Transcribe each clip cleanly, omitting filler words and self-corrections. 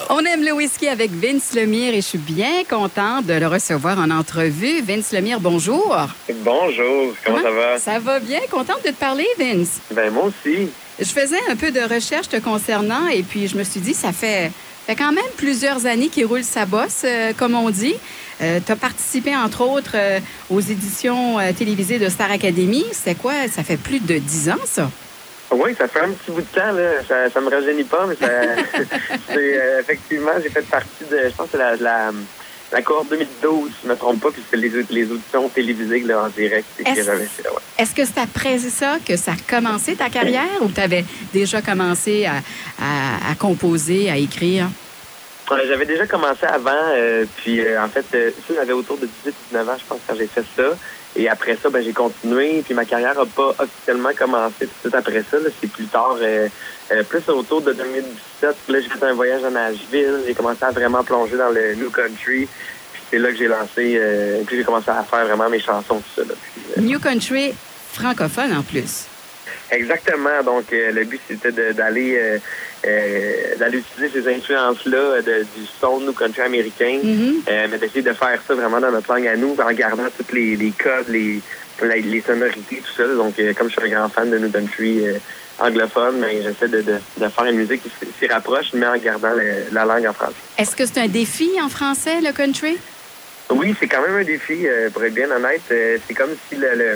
On aime le whisky avec Vince Lemire et je suis bien contente de le recevoir en entrevue. Vince Lemire, bonjour. Bonjour, comment ça va? Ça va bien, contente de te parler, Vince. Ben moi aussi. Je faisais un peu de recherche te concernant et puis je me suis dit, ça fait quand même plusieurs années qu'il roule sa bosse, comme on dit. Tu as participé, entre autres, aux éditions télévisées de Star Academy. C'est quoi? Ça fait plus de 10 ans, ça? Oui, ça fait un petit bout de temps, là. Ça me rajeunit pas, mais c'est effectivement, j'ai fait partie de, je pense que c'est la cohorte 2012, si je ne me trompe pas, puis c'était les auditions télévisées là, en direct. Est-ce que c'est après ça que ça a commencé ta carrière ou tu avais déjà commencé à composer, à écrire? J'avais déjà commencé avant, puis en fait, ça, j'avais autour de 18-19 ans, je pense, quand j'ai fait ça. Et après ça, j'ai continué. Puis ma carrière n'a pas officiellement commencé tout de suite après ça. Là. C'est plus tard, plus autour de 2017. Là, j'ai fait un voyage à Nashville. J'ai commencé à vraiment plonger dans le New Country. Puis c'est là que j'ai lancé, puis j'ai commencé à faire vraiment mes chansons, tout ça. Là. Puis, New Country francophone en plus. Exactement. Donc, le but, c'était d'aller utiliser ces influences-là du son New Country américain, mais d'essayer de faire ça vraiment dans notre langue à nous, en gardant tous les codes, les sonorités, tout ça. Donc, comme je suis un grand fan de New Country anglophone, j'essaie de faire une musique qui s'y rapproche, mais en gardant la langue en français. Est-ce que c'est un défi en français, le country? Oui, c'est quand même un défi, pour être bien honnête. C'est comme si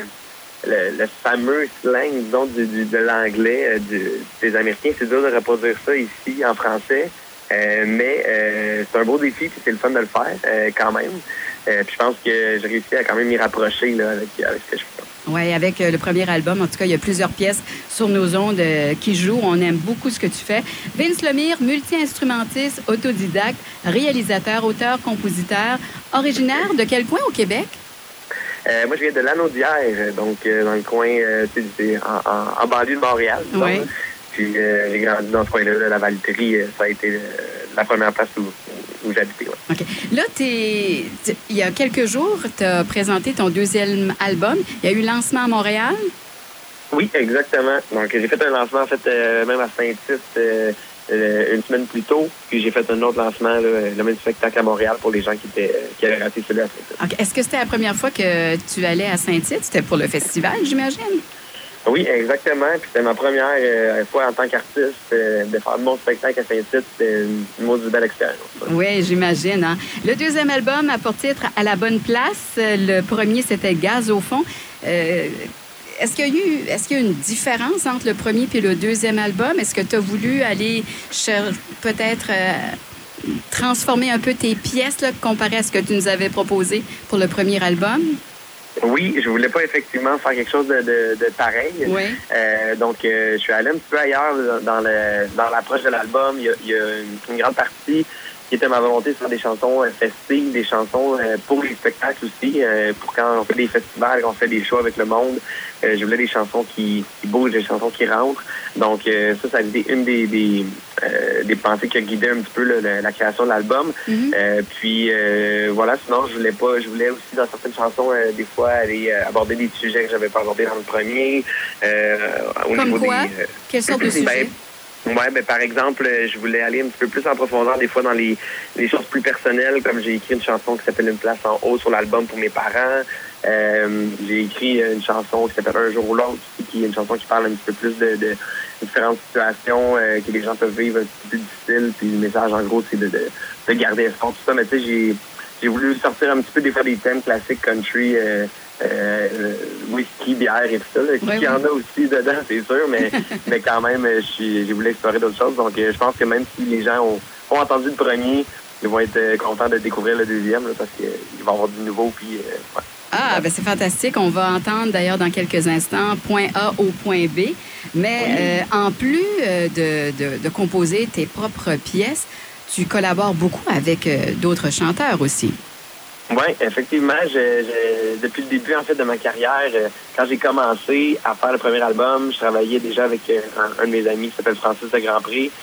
le fameux slang, disons, de l'anglais des Américains, c'est dur de reproduire ça ici en français, mais c'est un beau défi puis c'est le fun de le faire quand même. Puis je pense que j'ai réussi à quand même m'y rapprocher là, avec ce que je fais. Oui, avec le premier album, en tout cas, il y a plusieurs pièces sur nos ondes qui jouent. On aime beaucoup ce que tu fais. Vince Lemire, multi-instrumentiste, autodidacte, réalisateur, auteur, compositeur, originaire de quel coin au Québec? Moi, je viens de Lanaudière, donc dans le coin, en banlieue de Montréal. Oui. Donc, puis j'ai grandi dans ce coin-là, la Valterie, ça a été la première place où j'habitais. Ouais. OK. Là, il y a quelques jours, tu as présenté ton deuxième album. Il y a eu lancement à Montréal? Oui, exactement. Donc, j'ai fait un lancement, en fait, même à Saint-Tite, une semaine plus tôt. Puis j'ai fait un autre lancement, le même spectacle à Montréal pour les gens qui avaient raté celui à Saint-Tite. Okay. Est-ce que c'était la première fois que tu allais à Saint-Tite? C'était pour le festival, j'imagine? Oui, exactement. Puis c'était ma première fois en tant qu'artiste de faire mon spectacle à Saint-Tite. C'était une belle expérience. Oui, j'imagine. Hein? Le deuxième album a pour titre « À la bonne place ». Le premier, c'était « Gaz au fond ». Est-ce qu'il y a eu une différence entre le premier et le deuxième album? Est-ce que tu as voulu aller peut-être transformer un peu tes pièces là, comparé à ce que tu nous avais proposé pour le premier album? Oui, je voulais pas effectivement faire quelque chose de pareil. Oui. Donc, je suis allé un petit peu ailleurs dans l'approche de l'album. Il y a une grande partie qui était ma volonté de faire des chansons festives, des chansons pour les spectacles aussi, pour quand on fait des festivals, quand on fait des shows avec le monde. Je voulais des chansons qui bougent, des chansons qui rentrent. Donc, ça a été une des pensées qui a guidé un petit peu la création de l'album. Puis, voilà, sinon, je voulais aussi, dans certaines chansons, des fois, aller aborder des sujets que j'avais pas abordés dans le premier. Comme quoi? Quelle sorte de sujet? Oui, par exemple, je voulais aller un petit peu plus en profondeur des fois dans les choses plus personnelles, comme j'ai écrit une chanson qui s'appelle « Une place en haut » sur l'album pour mes parents. J'ai écrit une chanson qui s'appelle « Un jour ou l'autre », qui est une chanson qui parle un petit peu plus de différentes situations que les gens peuvent vivre un petit peu plus difficiles. Puis le message, en gros, c'est de garder espoir, tout ça. Mais tu sais, j'ai voulu sortir un petit peu des fois des thèmes classiques country, whisky, bière et tout ça. Il y en a aussi dedans, c'est sûr, mais quand même, j'ai voulu explorer d'autres choses. Donc, je pense que même si les gens ont entendu le premier, ils vont être contents de découvrir le deuxième, là, parce qu'il va y avoir du nouveau. Puis, ouais. Ah, ben c'est fantastique. On va entendre d'ailleurs dans quelques instants point A au point B. Mais en plus de composer tes propres pièces, tu collabores beaucoup avec d'autres chanteurs aussi. Oui, effectivement. Depuis le début en fait de ma carrière, quand j'ai commencé à faire le premier album, je travaillais déjà avec un de mes amis qui s'appelle Francis de Grandpré,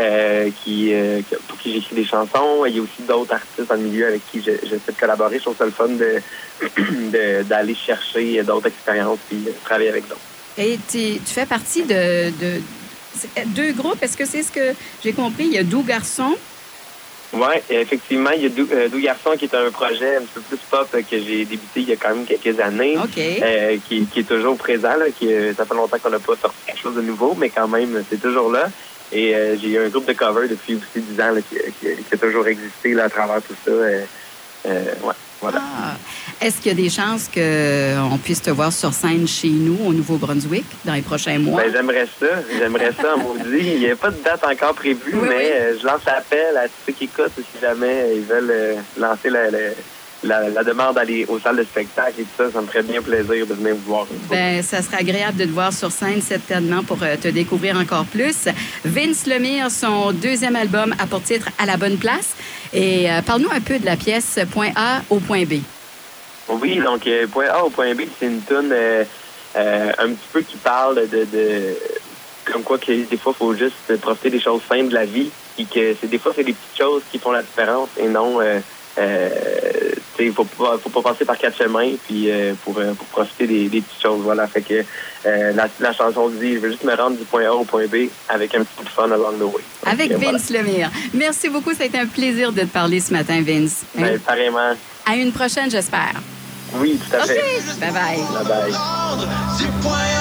pour qui j'écris des chansons. Il y a aussi d'autres artistes dans le milieu avec qui j'essaie de collaborer. Je trouve ça le fun d'aller chercher d'autres expériences et travailler avec d'autres. Et tu fais partie de deux groupes. Est-ce que c'est ce que j'ai compris? Il y a Doux Garçon. Oui, effectivement, il y a Doux Garçon qui est un projet un petit peu plus pop que j'ai débuté il y a quand même quelques années, qui est toujours présent. Là, ça fait longtemps qu'on n'a pas sorti quelque chose de nouveau, mais quand même, c'est toujours là. Et j'ai un groupe de cover depuis aussi 10 ans là, qui a toujours existé là, à travers tout ça. Voilà. Ah. Est-ce qu'il y a des chances qu'on puisse te voir sur scène chez nous, au Nouveau-Brunswick, dans les prochains mois? Ben, j'aimerais ça, maudit. Il n'y a pas de date encore prévue, mais je lance l'appel à tous ceux qui écoutent si jamais ils veulent lancer la demande d'aller aux salles de spectacle et tout ça. Ça me ferait bien plaisir de venir vous voir. Ben, ça serait agréable de te voir sur scène, certainement, pour te découvrir encore plus. Vince Lemire, son deuxième album a pour titre « À la bonne place ». Et parle-nous un peu de la pièce « Point A au point B ». Oui, donc Point A au point B, c'est une toune un petit peu qui parle de comme quoi que des fois, il faut juste profiter des choses simples de la vie et que des fois, c'est des petites choses qui font la différence et non... il faut pas passer par 4 chemins puis pour profiter des petites choses. Voilà. Fait que la chanson dit « Je veux juste me rendre du point A au point B avec un petit peu de fun along the way ». Avec Vince Lemire. Merci beaucoup. Ça a été un plaisir de te parler ce matin, Vince. Ben, pareillement. À une prochaine, j'espère. Oui, tout à fait. Bye-bye. Bye-bye.